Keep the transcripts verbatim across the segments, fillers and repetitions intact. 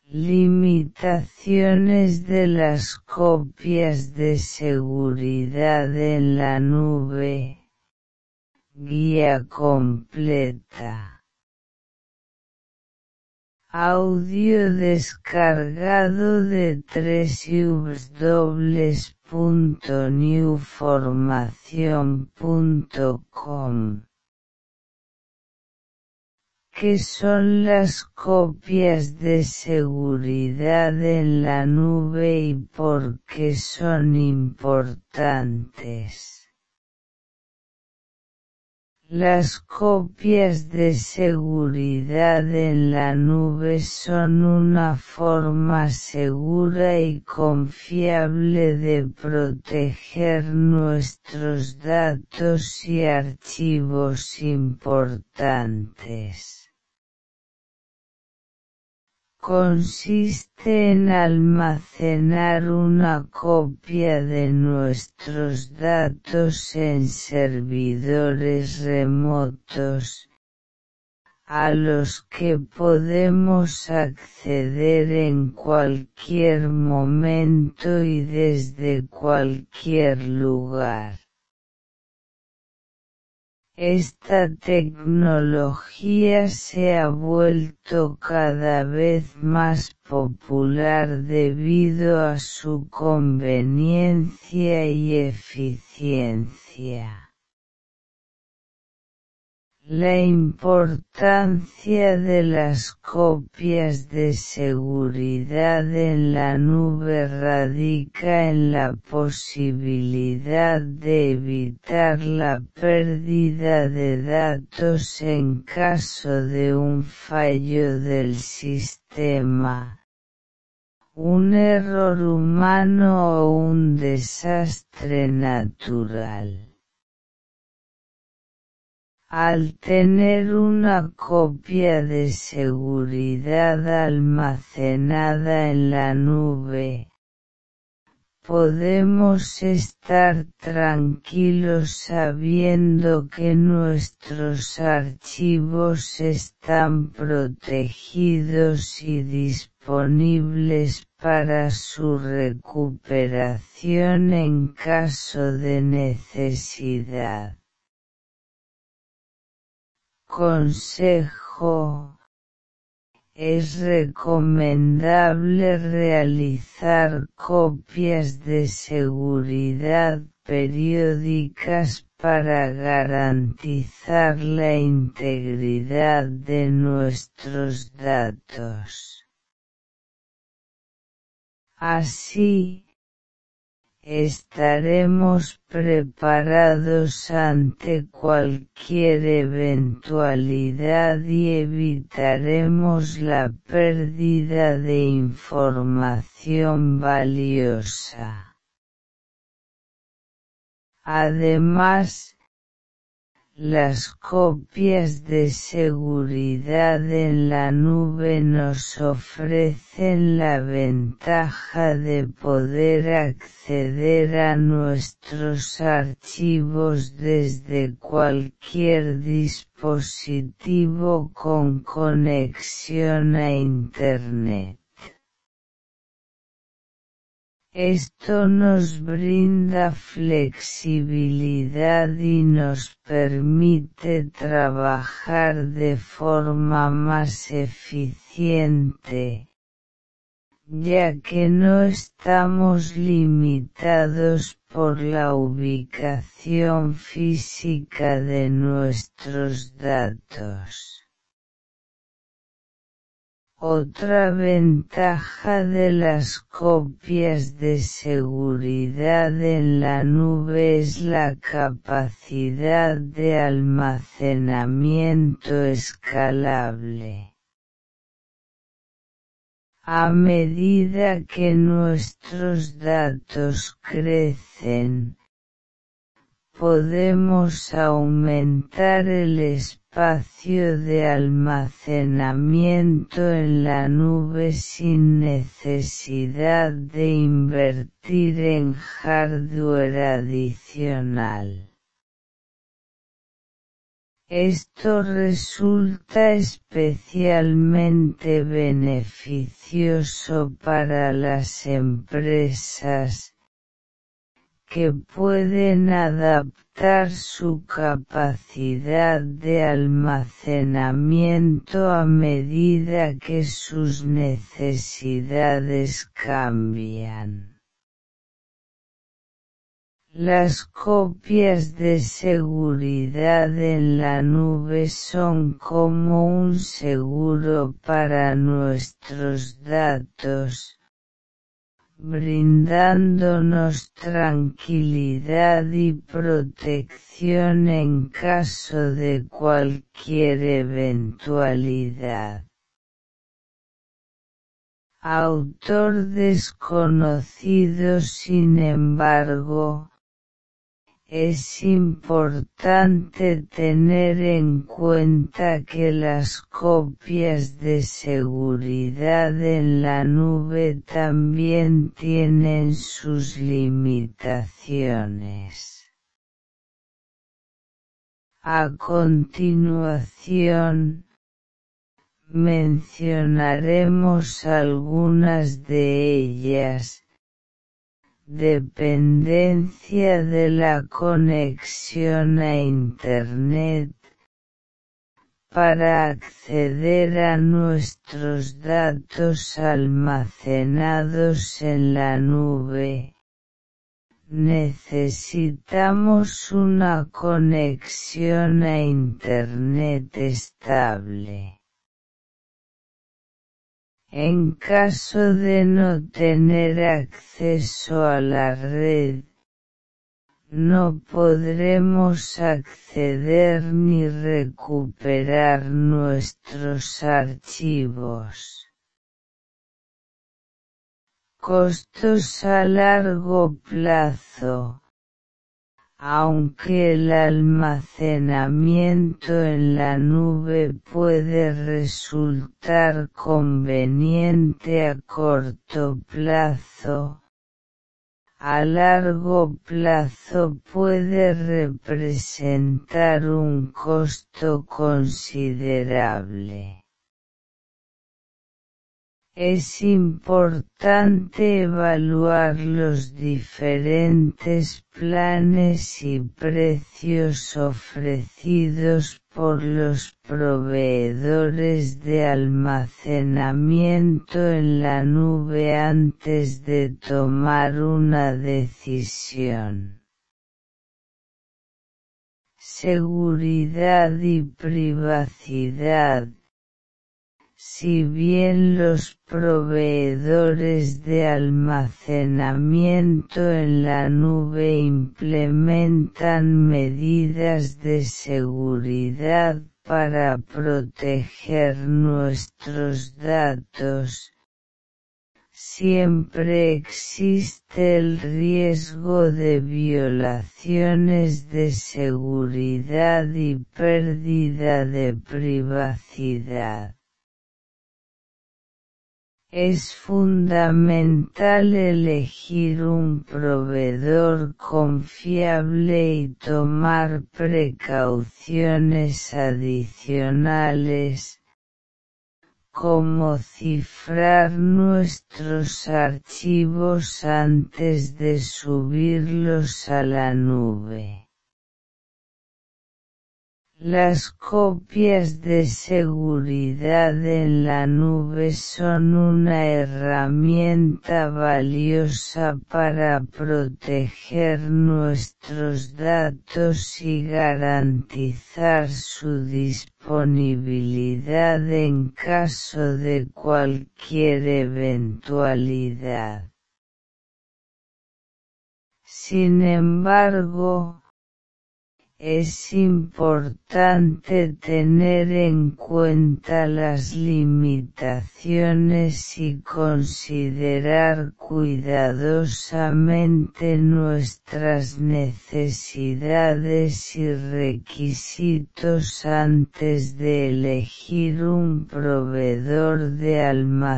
Limitaciones de las copias de seguridad en la nube. Guía completa. Audio descargado de doble u doble u doble u punto new formación punto com. ¿Qué son las copias de seguridad en la nube y por qué son importantes? Las copias de seguridad en la nube son una forma segura y confiable de proteger nuestros datos y archivos importantes. Consiste en almacenar una copia de nuestros datos en servidores remotos, a los que podemos acceder en cualquier momento y desde cualquier lugar. Esta tecnología se ha vuelto cada vez más popular debido a su conveniencia y eficiencia. La importancia de las copias de seguridad en la nube radica en la posibilidad de evitar la pérdida de datos en caso de un fallo del sistema, un error humano o un desastre natural. Al tener una copia de seguridad almacenada en la nube, podemos estar tranquilos sabiendo que nuestros archivos están protegidos y disponibles para su recuperación en caso de necesidad. Consejo: es recomendable realizar copias de seguridad periódicas para garantizar la integridad de nuestros datos. Así, estaremos preparados ante cualquier eventualidad y evitaremos la pérdida de información valiosa. Además, las copias de seguridad en la nube nos ofrecen la ventaja de poder acceder a nuestros archivos desde cualquier dispositivo con conexión a Internet. Esto nos brinda flexibilidad y nos permite trabajar de forma más eficiente, ya que no estamos limitados por la ubicación física de nuestros datos. Otra ventaja de las copias de seguridad en la nube es la capacidad de almacenamiento escalable. A medida que nuestros datos crecen, podemos aumentar el espacio de almacenamiento en la nube sin necesidad de invertir en hardware adicional. Esto resulta especialmente beneficioso para las empresas, que pueden adaptar su capacidad de almacenamiento a medida que sus necesidades cambian. Las copias de seguridad en la nube son como un seguro para nuestros datos, brindándonos tranquilidad y protección en caso de cualquier eventualidad. Autor desconocido. Sin embargo, es importante tener en cuenta que las copias de seguridad en la nube también tienen sus limitaciones. A continuación, mencionaremos algunas de ellas. Dependencia de la conexión a Internet. Para acceder a nuestros datos almacenados en la nube, necesitamos una conexión a Internet estable. En caso de no tener acceso a la red, no podremos acceder ni recuperar nuestros archivos. Costos a largo plazo. Aunque el almacenamiento en la nube puede resultar conveniente a corto plazo, a largo plazo puede representar un costo considerable. Es importante evaluar los diferentes planes y precios ofrecidos por los proveedores de almacenamiento en la nube antes de tomar una decisión. Seguridad y privacidad. Si bien los proveedores de almacenamiento en la nube implementan medidas de seguridad para proteger nuestros datos, siempre existe el riesgo de violaciones de seguridad y pérdida de privacidad. Es fundamental elegir un proveedor confiable y tomar precauciones adicionales, como cifrar nuestros archivos antes de subirlos a la nube. Las copias de seguridad en la nube son una herramienta valiosa para proteger nuestros datos y garantizar su disponibilidad en caso de cualquier eventualidad. Sin embargo, es importante tener en cuenta las limitaciones y considerar cuidadosamente nuestras necesidades y requisitos antes de elegir un proveedor de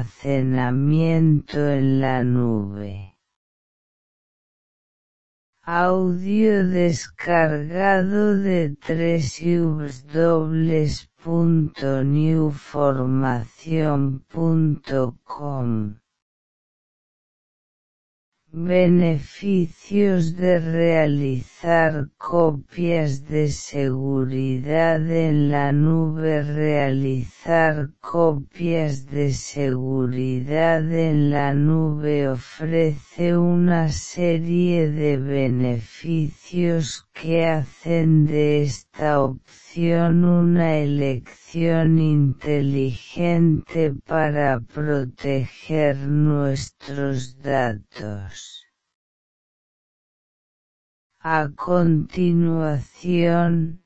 almacenamiento en la nube. Audio descargado de w w w punto newformación punto com. Beneficios de realizar copias de seguridad en la nube. Realizar copias de seguridad en la nube ofrece una serie de beneficios que hacen de esta opción una elección inteligente para proteger nuestros datos. A continuación,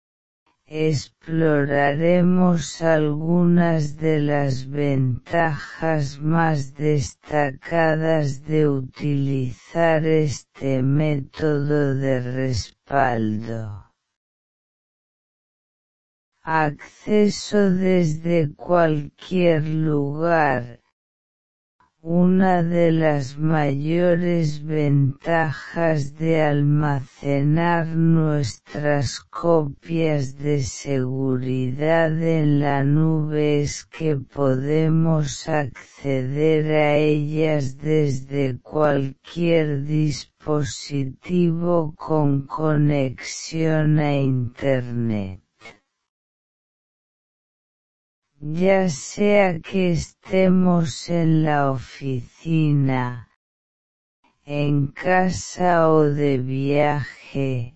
exploraremos algunas de las ventajas más destacadas de utilizar este método de respaldo. Acceso desde cualquier lugar. Una de las mayores ventajas de almacenar nuestras copias de seguridad en la nube es que podemos acceder a ellas desde cualquier dispositivo con conexión a Internet. Ya sea que estemos en la oficina, en casa o de viaje,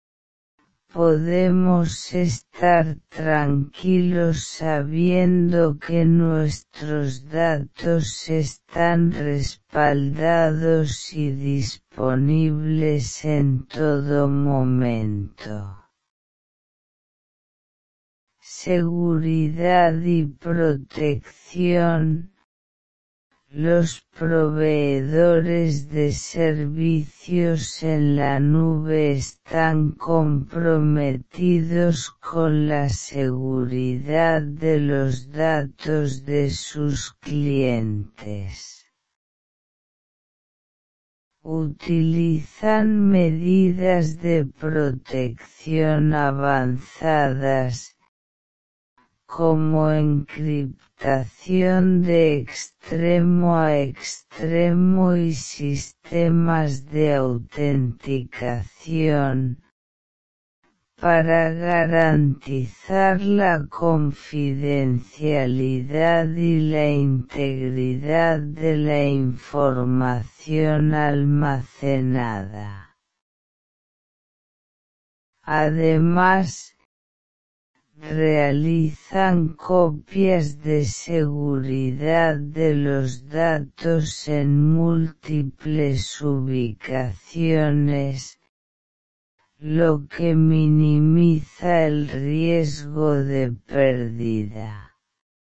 podemos estar tranquilos sabiendo que nuestros datos están respaldados y disponibles en todo momento. Seguridad y protección. Los proveedores de servicios en la nube están comprometidos con la seguridad de los datos de sus clientes. Utilizan medidas de protección avanzadas, como encriptación de extremo a extremo y sistemas de autenticación, para garantizar la confidencialidad y la integridad de la información almacenada. Además, realizan copias de seguridad de los datos en múltiples ubicaciones, lo que minimiza el riesgo de pérdida.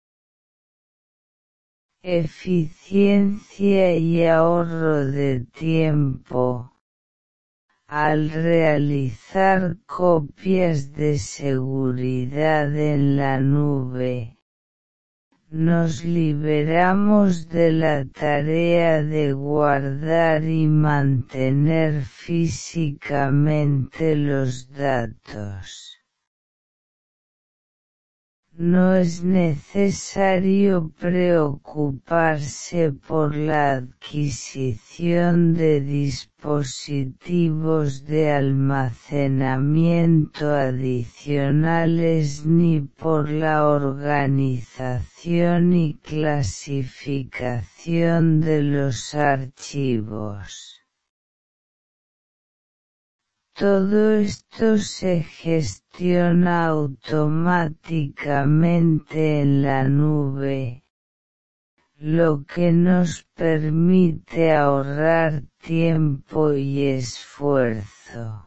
Eficiencia y ahorro de tiempo. Al realizar copias de seguridad en la nube, nos liberamos de la tarea de guardar y mantener físicamente los datos. No es necesario preocuparse por la adquisición de dispositivos de almacenamiento adicionales ni por la organización y clasificación de los archivos. Todo esto se gestiona automáticamente en la nube, lo que nos permite ahorrar tiempo y esfuerzo.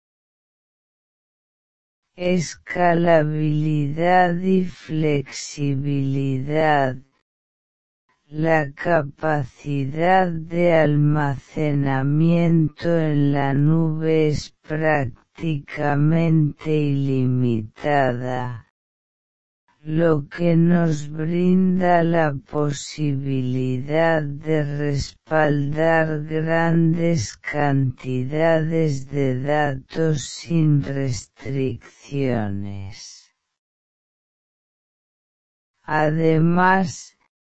Escalabilidad y flexibilidad. La capacidad de almacenamiento en la nube es prácticamente ilimitada, lo que nos brinda la posibilidad de respaldar grandes cantidades de datos sin restricciones. Además,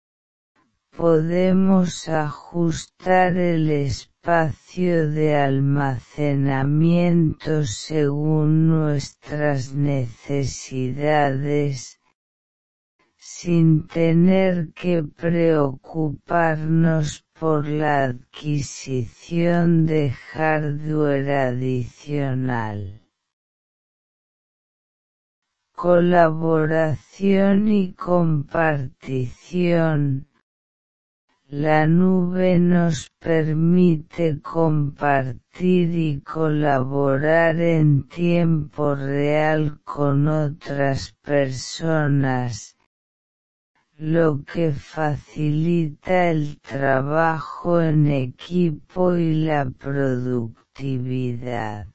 podemos ajustar el espacio de almacenamiento según nuestras necesidades, sin tener que preocuparnos por la adquisición de hardware adicional. Colaboración y compartición. La nube nos permite compartir y colaborar en tiempo real con otras personas, lo que facilita el trabajo en equipo y la productividad.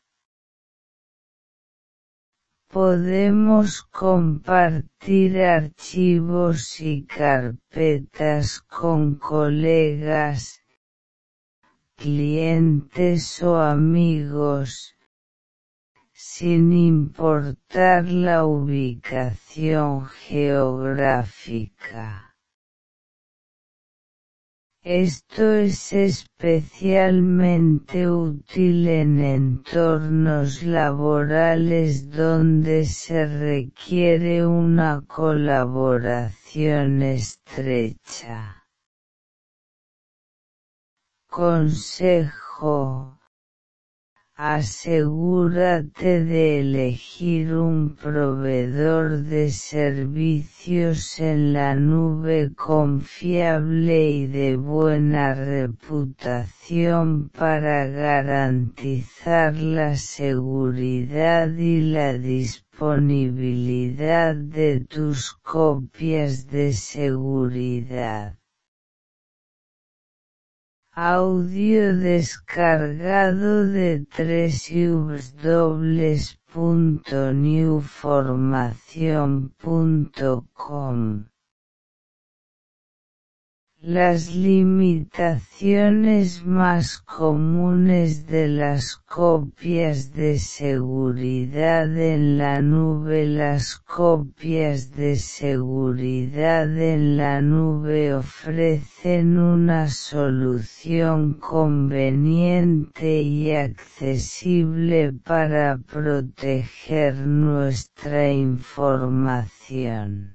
Podemos compartir archivos y carpetas con colegas, clientes o amigos, sin importar la ubicación geográfica. Esto es especialmente útil en entornos laborales donde se requiere una colaboración estrecha. Consejo: asegúrate de elegir un proveedor de servicios en la nube confiable y de buena reputación para garantizar la seguridad y la disponibilidad de tus copias de seguridad. Audio descargado de doble u doble u doble u punto new formación punto com. Las limitaciones más comunes de las copias de seguridad en la nube. Las copias de seguridad en la nube ofrecen una solución conveniente y accesible para proteger nuestra información.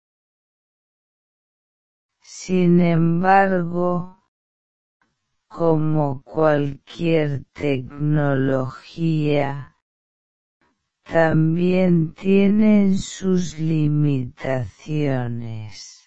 Sin embargo, como cualquier tecnología, también tienen sus limitaciones.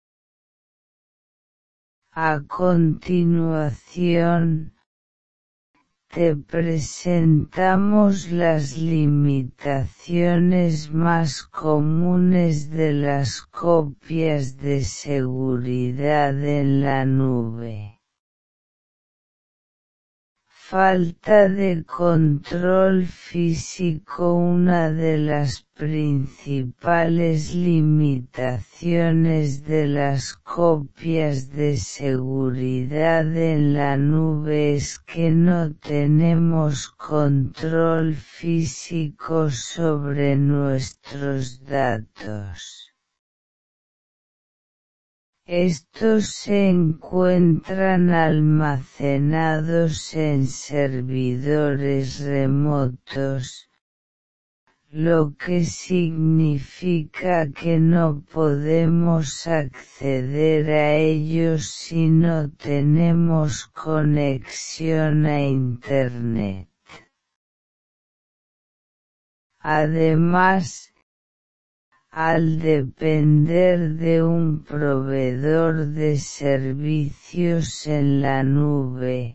A continuación, te presentamos las limitaciones más comunes de las copias de seguridad en la nube. Falta de control físico. Una de las principales limitaciones de las copias de seguridad en la nube es que no tenemos control físico sobre nuestros datos. Estos se encuentran almacenados en servidores remotos, lo que significa que no podemos acceder a ellos si no tenemos conexión a Internet. Además, al depender de un proveedor de servicios en la nube,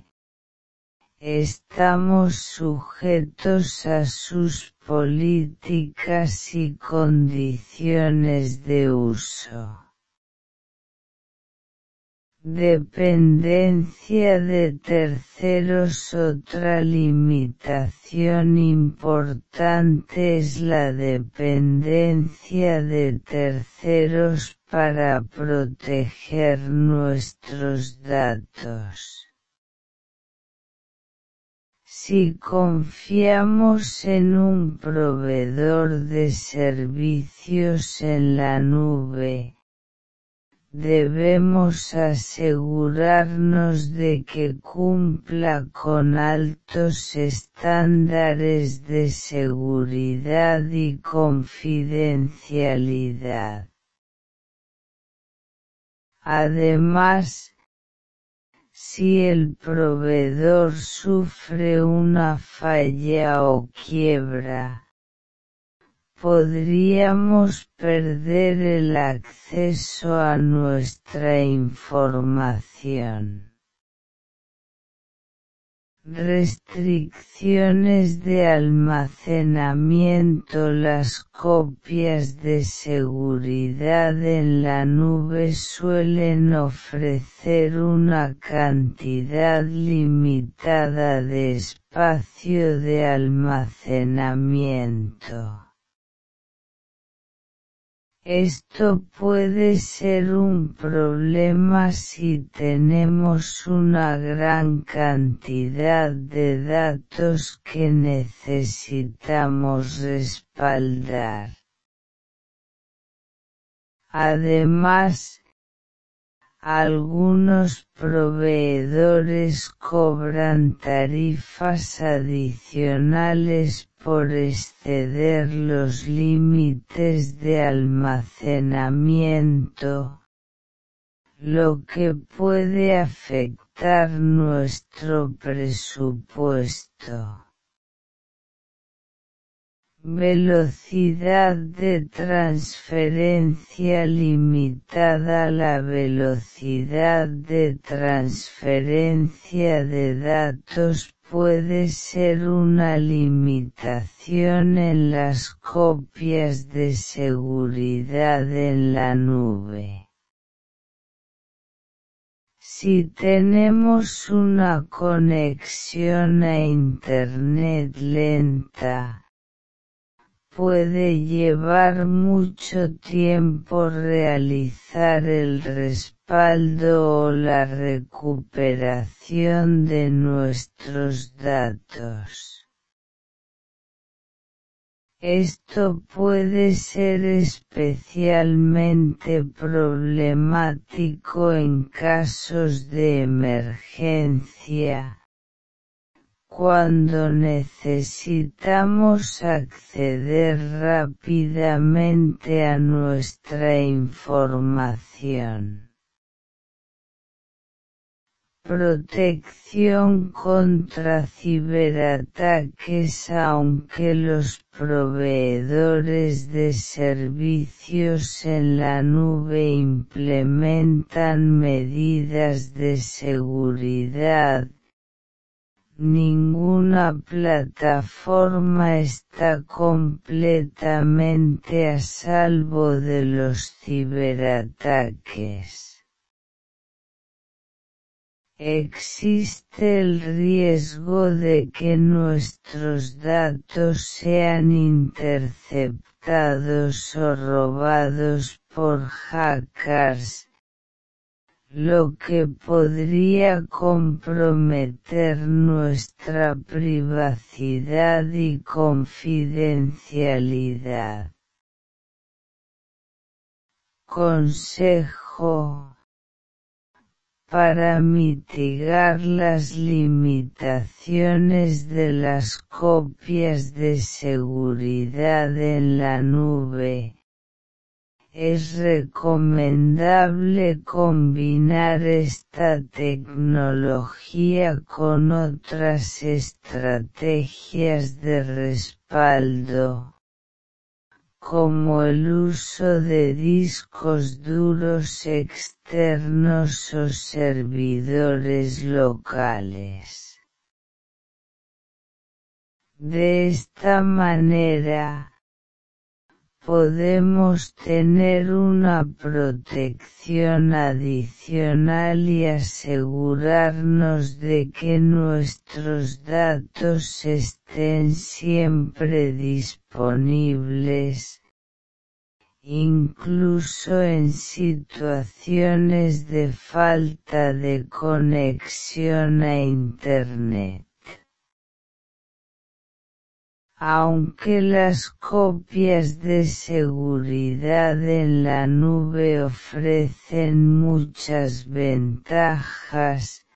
estamos sujetos a sus políticas y condiciones de uso. Dependencia de terceros. Otra limitación importante es la dependencia de terceros para proteger nuestros datos. Si confiamos en un proveedor de servicios en la nube, debemos asegurarnos de que cumpla con altos estándares de seguridad y confidencialidad. Además, si el proveedor sufre una falla o quiebra, podríamos perder el acceso a nuestra información. Restricciones de almacenamiento. Las copias de seguridad en la nube suelen ofrecer una cantidad limitada de espacio de almacenamiento. Esto puede ser un problema si tenemos una gran cantidad de datos que necesitamos respaldar. Además, algunos proveedores cobran tarifas adicionales por exceder los límites de almacenamiento, lo que puede afectar nuestro presupuesto. Velocidad de transferencia limitada. La velocidad de transferencia de datos puede ser una limitación en las copias de seguridad en la nube. Si tenemos una conexión a Internet lenta, puede llevar mucho tiempo realizar el respaldo o la recuperación de nuestros datos. Esto puede ser especialmente problemático en casos de emergencia, cuando necesitamos acceder rápidamente a nuestra información. Protección contra ciberataques. Aunque los proveedores de servicios en la nube implementan medidas de seguridad, ninguna plataforma está completamente a salvo de los ciberataques. Existe el riesgo de que nuestros datos sean interceptados o robados por hackers, lo que podría comprometer nuestra privacidad y confidencialidad. Consejo: para mitigar las limitaciones de las copias de seguridad en la nube, es recomendable combinar esta tecnología con otras estrategias de respaldo, como el uso de discos duros externos o servidores locales. De esta manera, podemos tener una protección adicional y asegurarnos de que nuestros datos estén siempre disponibles, incluso en situaciones de falta de conexión a Internet. Aunque las copias de seguridad en la nube ofrecen muchas ventajas,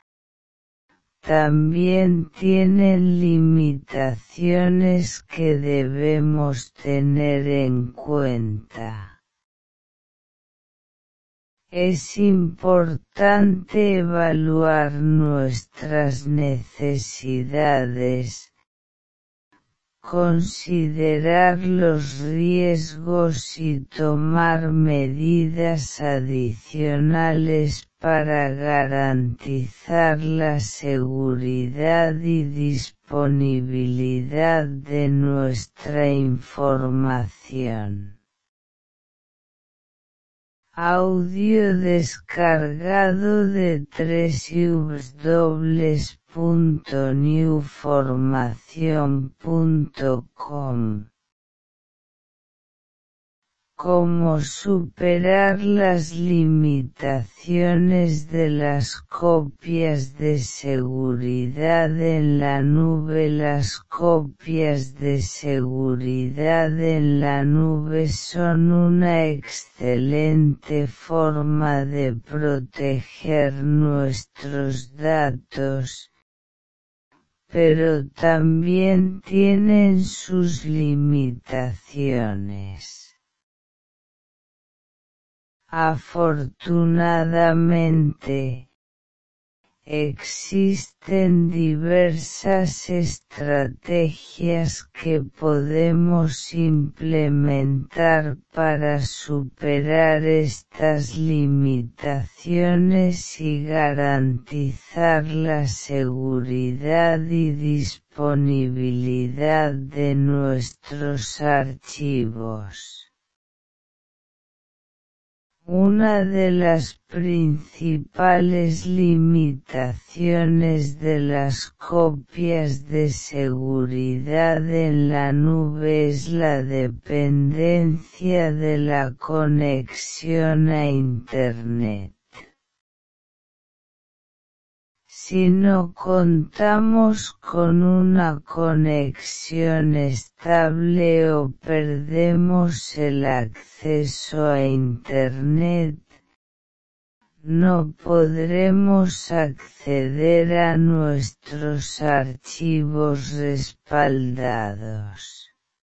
también tienen limitaciones que debemos tener en cuenta. Es importante evaluar nuestras necesidades, considerar los riesgos y tomar medidas adicionales para garantizar la seguridad y disponibilidad de nuestra información. Audio descargado de doble u doble u doble u punto new formación punto com. Cómo superar las limitaciones de las copias de seguridad en la nube. Las copias de seguridad en la nube son una excelente forma de proteger nuestros datos, pero también tienen sus limitaciones. Afortunadamente, existen diversas estrategias que podemos implementar para superar estas limitaciones y garantizar la seguridad y disponibilidad de nuestros archivos. Una de las principales limitaciones de las copias de seguridad en la nube es la dependencia de la conexión a Internet. Si no contamos con una conexión estable o perdemos el acceso a Internet, no podremos acceder a nuestros archivos respaldados.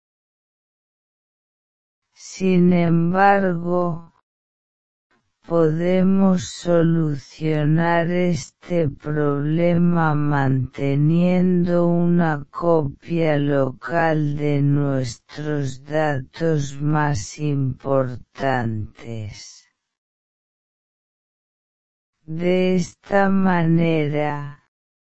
Sin embargo, podemos solucionar este problema manteniendo una copia local de nuestros datos más importantes. De esta manera,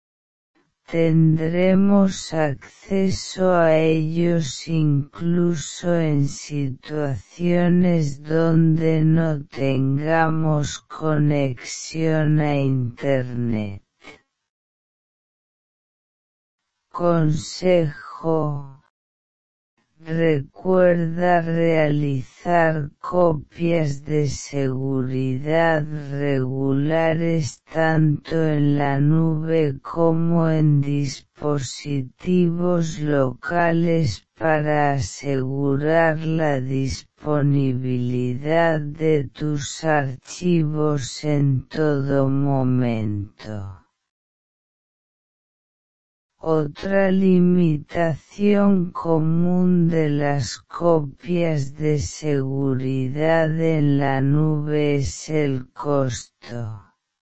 tendremos acceso a ellos incluso en situaciones donde no tengamos conexión a Internet. Consejo: recuerda realizar copias de seguridad regulares tanto en la nube como en dispositivos locales para asegurar la disponibilidad de tus archivos en todo momento. Otra limitación común de las copias de seguridad en la nube es el costo.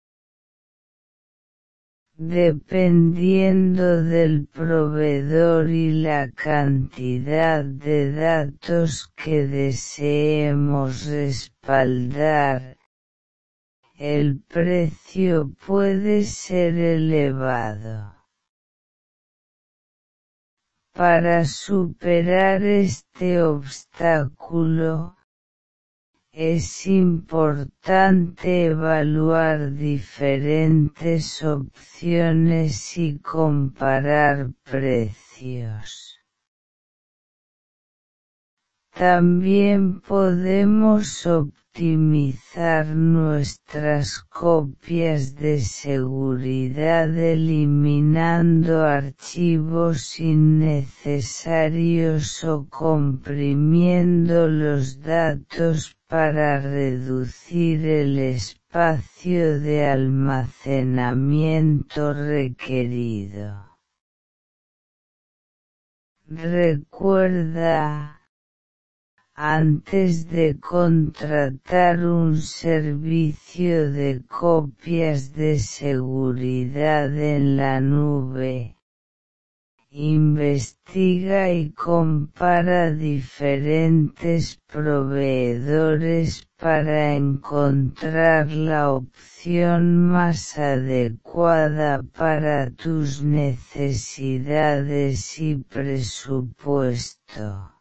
Dependiendo del proveedor y la cantidad de datos que deseemos respaldar, el precio puede ser elevado. Para superar este obstáculo, es importante evaluar diferentes opciones y comparar precios. También podemos optimizar nuestras copias de seguridad eliminando archivos innecesarios o comprimiendo los datos para reducir el espacio de almacenamiento requerido. Recuerda, antes de contratar un servicio de copias de seguridad en la nube, investiga y compara diferentes proveedores para encontrar la opción más adecuada para tus necesidades y presupuesto.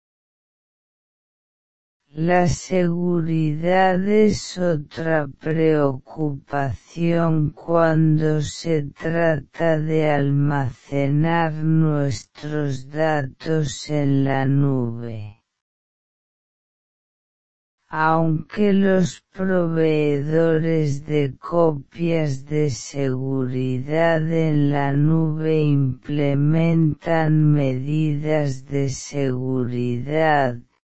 La seguridad es otra preocupación cuando se trata de almacenar nuestros datos en la nube. Aunque los proveedores de copias de seguridad en la nube implementan medidas de seguridad,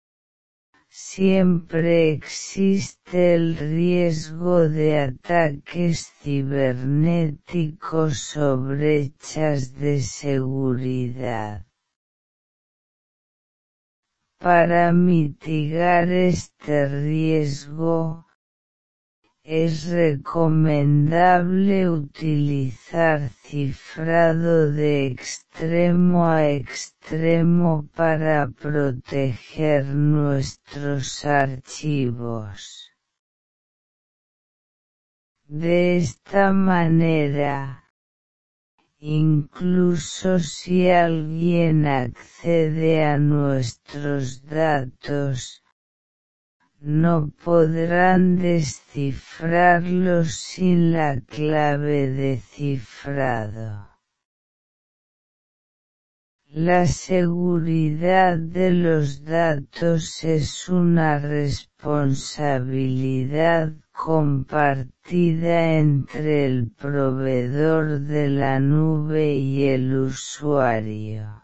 siempre existe el riesgo de ataques cibernéticos o brechas de seguridad. Para mitigar este riesgo, es recomendable utilizar cifrado de extremo a extremo para proteger nuestros archivos. De esta manera, incluso si alguien accede a nuestros datos, no podrán descifrarlos sin la clave de cifrado. La seguridad de los datos es una responsabilidad compartida entre el proveedor de la nube y el usuario.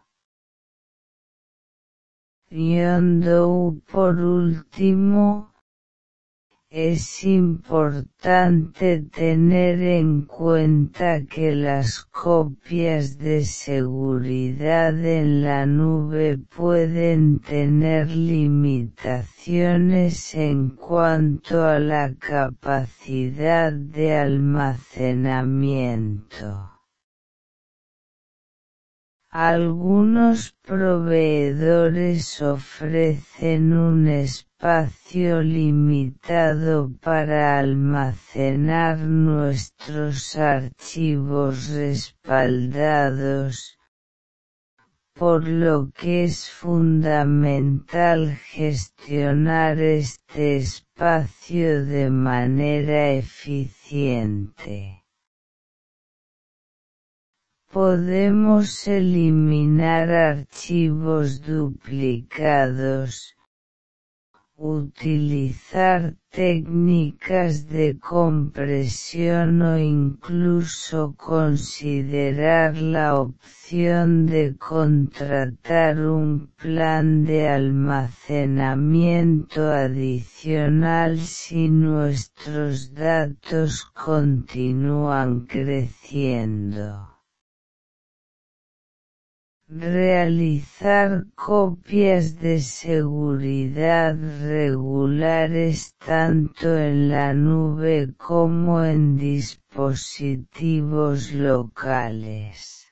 Yendo por último, es importante tener en cuenta que las copias de seguridad en la nube pueden tener limitaciones en cuanto a la capacidad de almacenamiento. Algunos proveedores ofrecen un espacio limitado para almacenar nuestros archivos respaldados, por lo que es fundamental gestionar este espacio de manera eficiente. Podemos eliminar archivos duplicados, utilizar técnicas de compresión o incluso considerar la opción de contratar un plan de almacenamiento adicional si nuestros datos continúan creciendo. Realizar copias de seguridad regulares tanto en la nube como en dispositivos locales.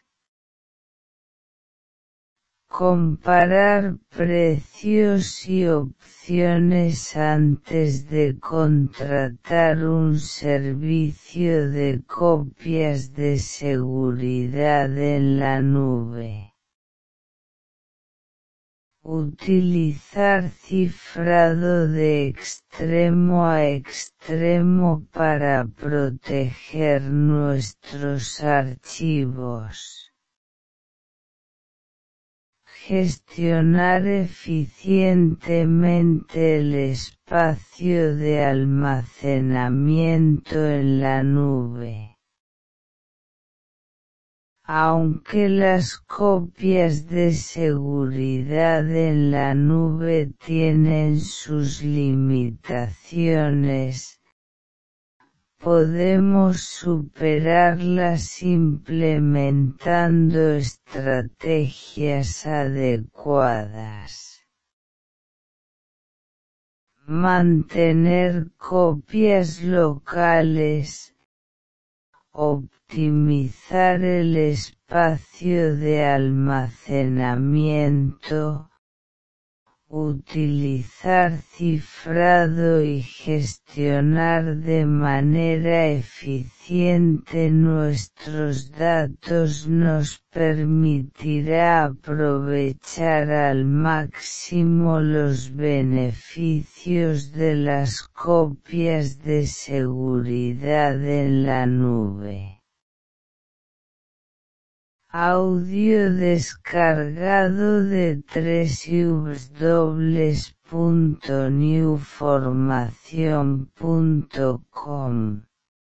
Comparar precios y opciones antes de contratar un servicio de copias de seguridad en la nube. Utilizar cifrado de extremo a extremo para proteger nuestros archivos. Gestionar eficientemente el espacio de almacenamiento en la nube. Aunque las copias de seguridad en la nube tienen sus limitaciones, podemos superarlas implementando estrategias adecuadas. Mantener copias locales. Optimizar el espacio de almacenamiento, utilizar cifrado y gestionar de manera eficiente nuestros datos nos permitirá aprovechar al máximo los beneficios de las copias de seguridad en la nube. Audio descargado de doble u doble u doble u punto new formación punto com.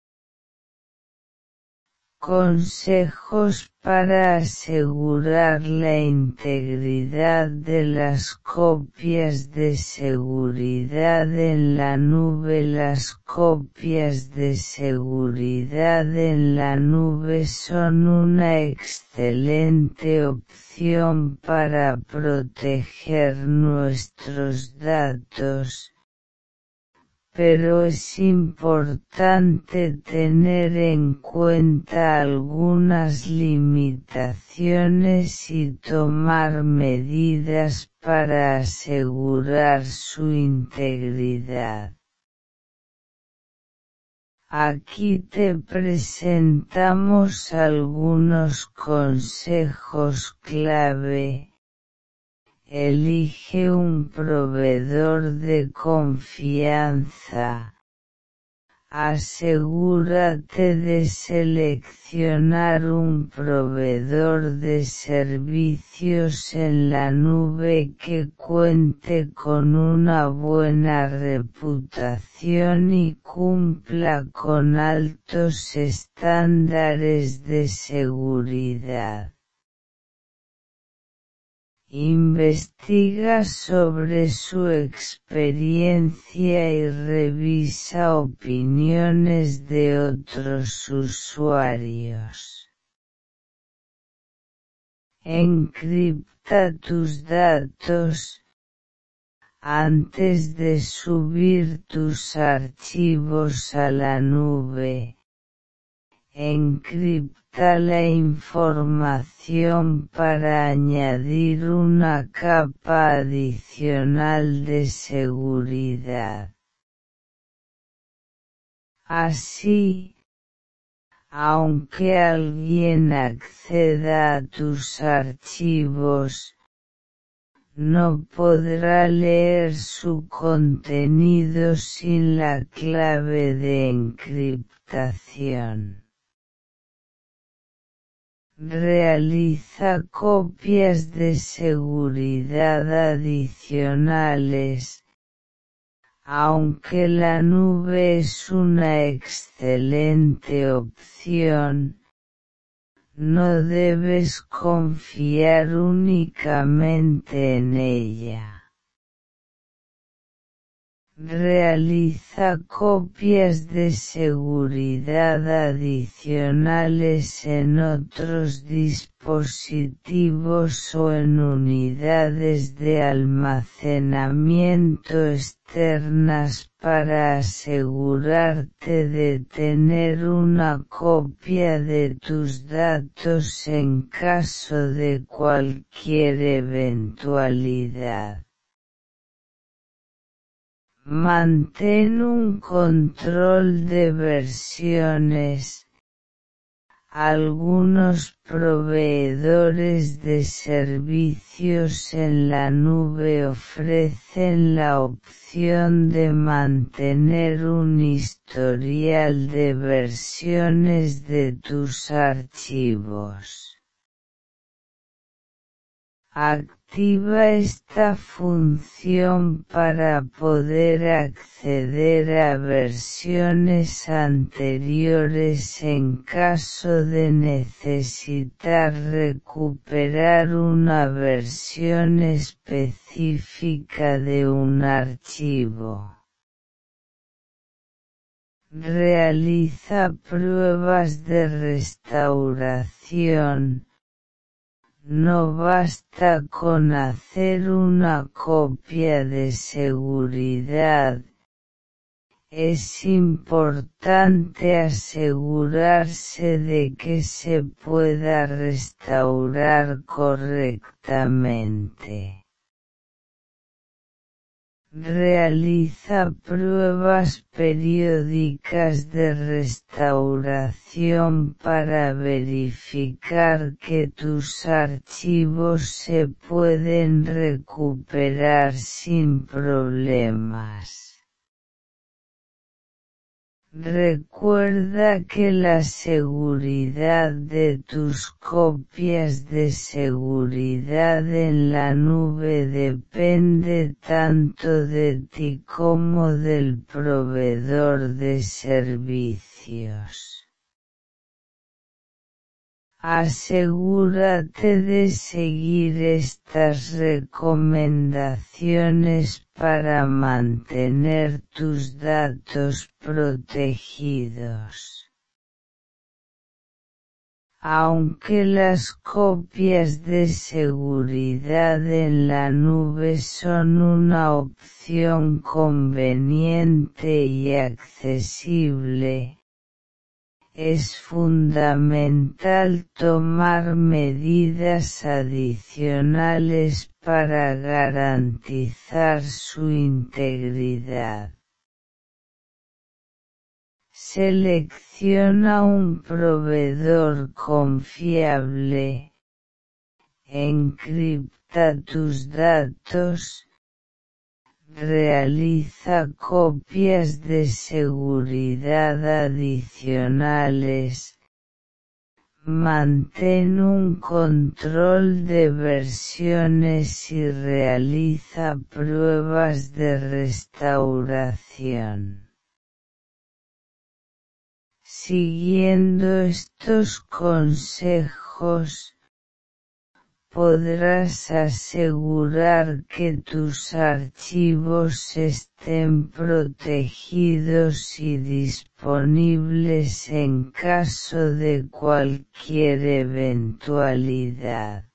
Consejos para asegurar la integridad de las copias de seguridad en la nube. Las copias de seguridad en la nube son una excelente opción para proteger nuestros datos, pero es importante tener en cuenta algunas limitaciones y tomar medidas para asegurar su integridad. Aquí te presentamos algunos consejos clave. Elige un proveedor de confianza. Asegúrate de seleccionar un proveedor de servicios en la nube que cuente con una buena reputación y cumpla con altos estándares de seguridad. Investiga sobre su experiencia y revisa opiniones de otros usuarios. Encripta tus datos. Antes de subir tus archivos a la nube, encripta la información para añadir una capa adicional de seguridad. Así, aunque alguien acceda a tus archivos, no podrá leer su contenido sin la clave de encriptación. Realiza copias de seguridad adicionales. Aunque la nube es una excelente opción, no debes confiar únicamente en ella. Realiza copias de seguridad adicionales en otros dispositivos o en unidades de almacenamiento externas para asegurarte de tener una copia de tus datos en caso de cualquier eventualidad. Mantén un control de versiones. Algunos proveedores de servicios en la nube ofrecen la opción de mantener un historial de versiones de tus archivos. Activa esta función para poder acceder a versiones anteriores en caso de necesitar recuperar una versión específica de un archivo. Realiza pruebas de restauración. No basta con hacer una copia de seguridad. Es importante asegurarse de que se pueda restaurar correctamente. Realiza pruebas periódicas de restauración para verificar que tus archivos se pueden recuperar sin problemas. Recuerda que la seguridad de tus copias de seguridad en la nube depende tanto de ti como del proveedor de servicios. Asegúrate de seguir estas recomendaciones para mantener tus datos protegidos. Aunque las copias de seguridad en la nube son una opción conveniente y accesible, es fundamental tomar medidas adicionales para garantizar su integridad. Selecciona un proveedor confiable, encripta tus datos, realiza copias de seguridad adicionales, mantén un control de versiones y realiza pruebas de restauración. Siguiendo estos consejos, podrás asegurar que tus archivos estén protegidos y disponibles en caso de cualquier eventualidad.